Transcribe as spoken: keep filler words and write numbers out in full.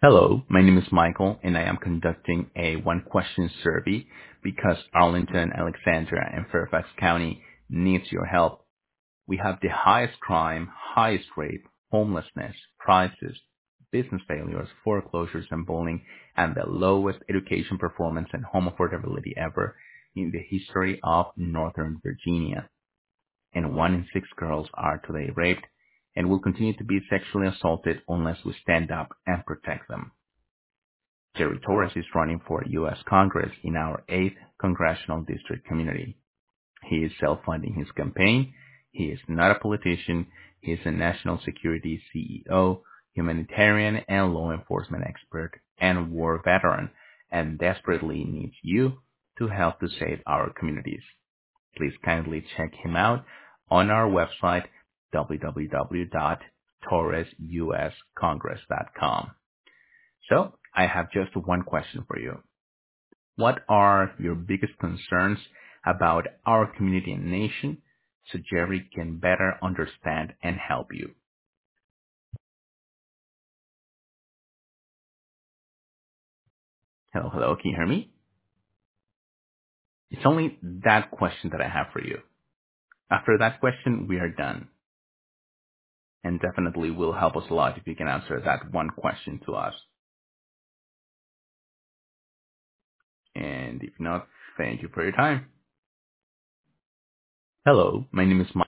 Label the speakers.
Speaker 1: Hello, my name is Michael, and I am conducting a one-question survey because Arlington, Alexandria, and Fairfax County needs your help. We have the highest crime, highest rape, homelessness, prices, business failures, foreclosures, and bullying, and the lowest education performance and home affordability ever in the history of Northern Virginia. And one in six girls are today raped and will continue to be sexually assaulted unless we stand up and protect them. Jerry Torres is running for U S Congress in our eighth Congressional District community. He is self-funding his campaign. He is not a politician. He is a national security C E O, humanitarian and law enforcement expert, and war veteran, and desperately needs you to help to save our communities. Please kindly check him out on our website, w w w dot torres u s congress dot com. So, I have just one question for you. What are your biggest concerns about our community and nation so Jerry can better understand and help you? Hello, hello, can you hear me? It's only that question that I have for you. After that question, we are done. And definitely will help us a lot if you can answer that one question to us. And if not, thank you for your time. Hello, my name is Mike.